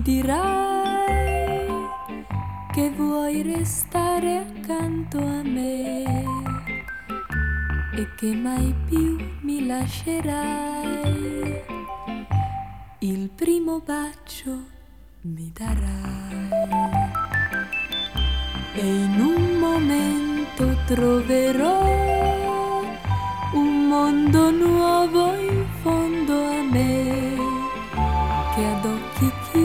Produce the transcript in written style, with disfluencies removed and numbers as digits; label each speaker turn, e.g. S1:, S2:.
S1: dirai che vuoi restare accanto a me e che mai più mi lascerai. Il primo bacio mi darai e in un momento troverò un mondo nuovo